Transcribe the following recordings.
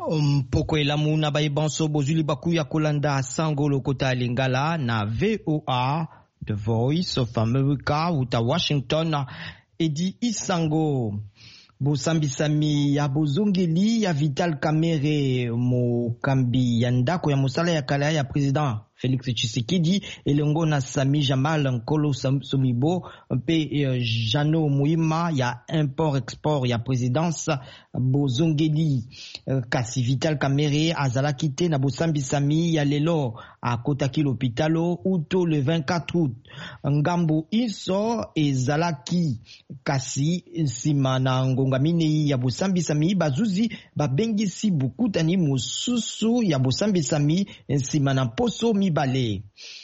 Mpoko elamu na baibanso bozuli bakuya kolanda sango lokota lingala na VOA, The Voice of America, uta Washington, edi isango. Bosambisami ya bozongeli ya Vital Kamerhe mokambi ya ndako ya mosala ya kala ya president Félix Tshisekedi elongo na Sami Jamal Nkolo Somibo mpe Jano Muima ya import-export ya présidence bozongeli kasi Vital Kamerhe azalaki te na bosambisami ya lelo akotaki l'hôpitalo uto le 24 août. Ngambo iso ezalaki kasi nsima na ngonga minei ya bosambisami bazuzi babengisi bukutani mosusu ya bosambisami nsima na poso mibale.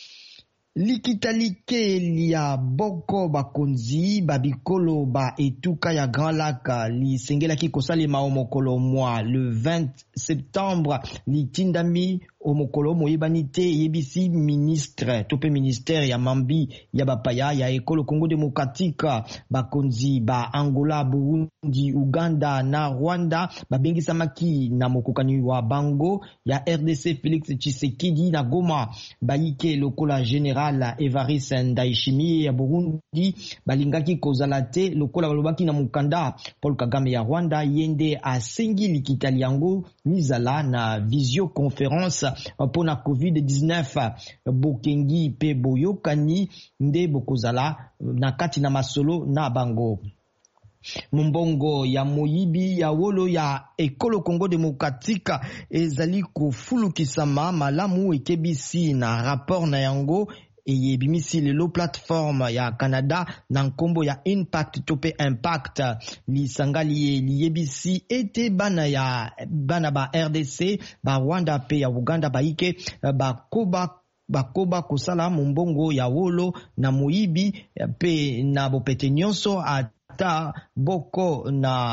Likitalike lia boko bakonzi babikolo ba etuka ya Grand Lac lisengelaki kosalema omokolo mwa le 20 septembre litindami omokolo moyebani te yebisi ministre tope ministère ya mambi ya bapaya ya ekolo Congo démocratique bakonzi ba Angola, Burundi, Uganda na Rwanda babengisamaki na mokokani wa bango ya RDC Félix Tshisekedi na Goma bayike lokola général Evariste Ndayishimiye ya Burundi balingaki kozala te lokola balobaki na mukanda Paul Kagame ya Rwanda yende asengi likitali yango mizala na visioconférence pona COVID-19 bokengi pe boyokani nde bokozala na kati na masolo na bango. Mumbongo ya moyibi ya wolo ya ekolo Congo démocratique ezali kofulukisama malamu ekebisi na rapport na yango eyebimisi lelo plateforme ya Canada na nkombo ya Impact tope Impact lisangali liyebisi ete bana ba RDC ba Rwanda pe ya Uganda baike bakoba kosala mumbongo ya wolo na moyibi pe na bopete nyonso ata boko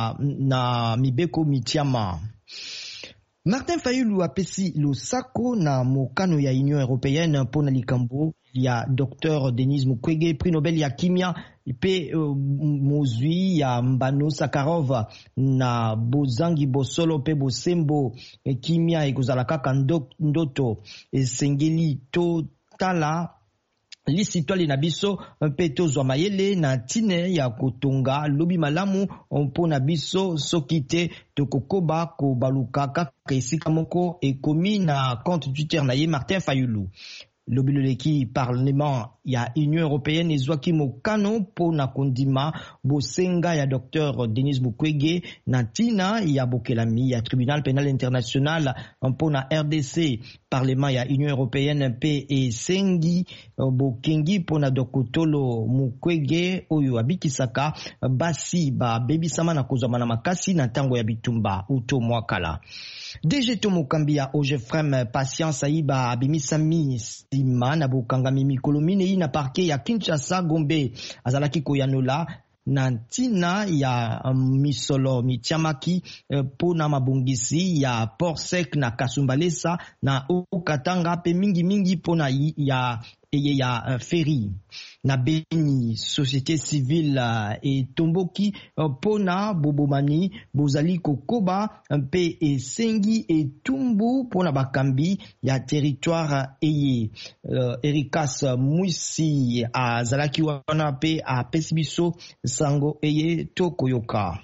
na mibeko mitiama. Martin Fayulu apesi losako na mokano ya Union Européenne pona likambo ya Dr Denis Mukwege, prix Nobel ya kimia pe mozwi ya Mbano Sakharov na bozangi bosolo pe bosembo kimia ekozala kaka ndoto esengeli to tala lisitwali na biso mpe tozwa mayele na tine ya kotonga lobi malamu mpona biso soki te tokokoba kobaluka kaka esika moko ekomi na compte Twitter na ye Martin Fayulu. Lobiloleki parlement ya Union Européenne ezwaki mokano po na kondima bosenga ya Dr Denis Mukwege na tina ya bokelami ya Tribunal Pénal International po na RDC. Parlement ya Union Européenne pe esengi bokengi po na Dokotolo Mukwege oyo abikisaka basi ba bebisama na kozwa na makasi na tango ya bitumba uto mwakala. DG to mokambi ya Ogefrem Patience Aiba abimisami sima na bokangami mikolo minei na parke ya Kinshasa Gombe azalaki koyanola na ntina ya misolo mitiamaki pona mabongisi ya Port Sec na Kasumbalesa na Okatanga pe mingi pona ya Ferry na Beni. Société civile etomboki pona bobomani bozali kokoba mpe esengi etumbu pona bakambi ya territoire eye. Erikas Mwisi azalaki wana pe apesi biso sango eye tokoyoka.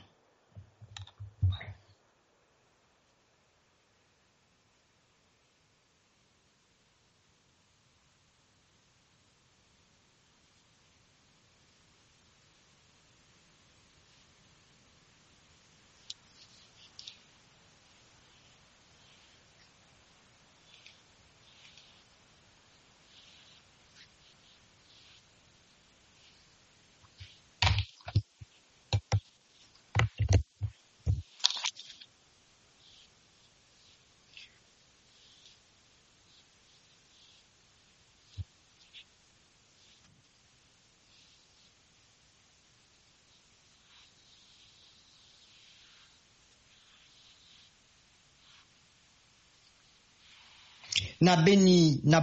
Na Beni na